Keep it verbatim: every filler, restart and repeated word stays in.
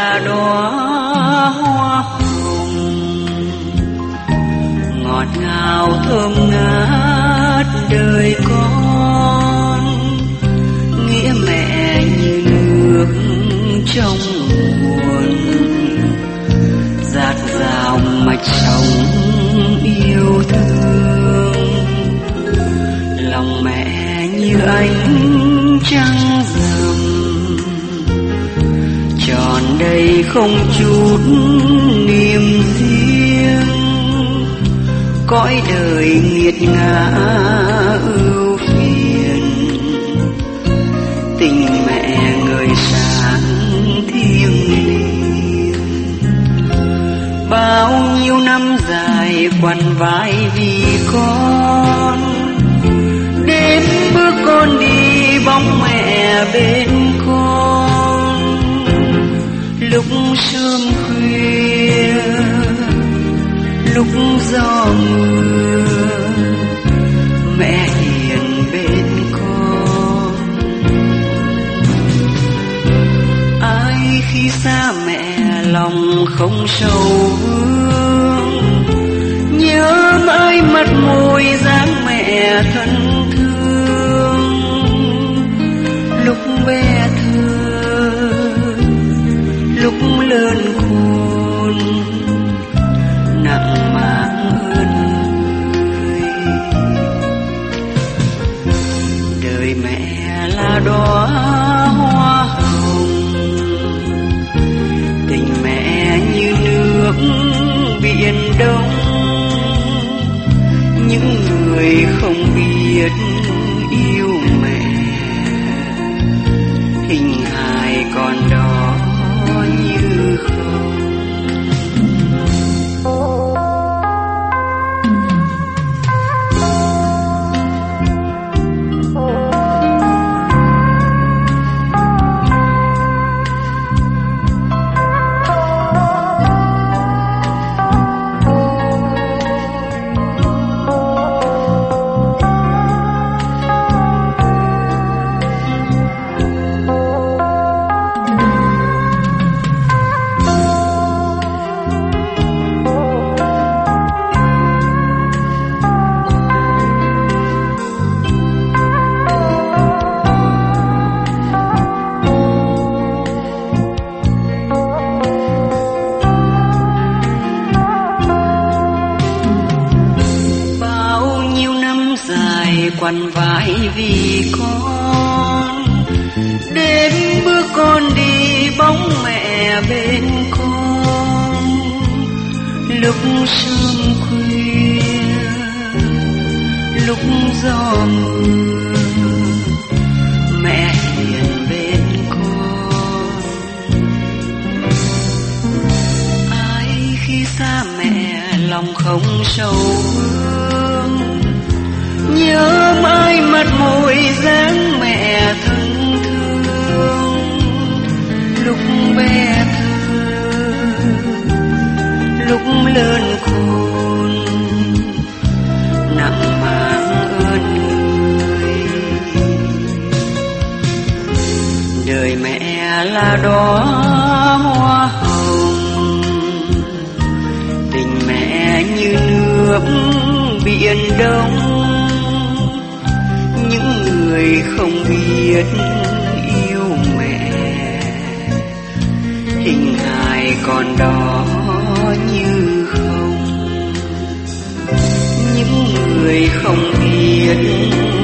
là đóa hoa hồng, ngọt ngào thơm ngát đời con, nghĩa mẹ như nước trong nguồn, dạt dào mạch sống yêu thương. Lòng mẹ như ánh trăng rằm, tròn đầy không chút niềm riêng, cõi đời nghiệt ngã ưu phiền, tình mẹ người sáng thiêng liêng. Bao nhiêu năm dài quằn vai vì con, đến bước con đi bóng mẹ bên con. Lúc sớm khuya, lúc gió mưa, mẹ hiền bên con. Ai khi xa mẹ lòng không sầu vương, nhớ mãi mắt môi dáng mẹ thân thương. Lúc bé thơ, lúc lớn khôn, nặng mang ơn người. Đời mẹ là đóa hoa hồng, tình mẹ như nước biển đông. Những người không biết yêu mẹ, hình hài còn đó như không. Quằn vai vì con, đến bước con đi bóng mẹ bên con. Lúc sớm khuya, lúc gió mưa, mẹ hiền bên con. Ai khi xa mẹ lòng không sầu vương, nhớ mãi mắt môi dáng mẹ thân thương. Lúc bé thơ, lúc lớn khôn, nặng mang ơn người. Đời mẹ là đóa hoa hồng, tình mẹ như nước biển đông. Những người không biết yêu mẹ, hình hài còn đó như không. Những người không biết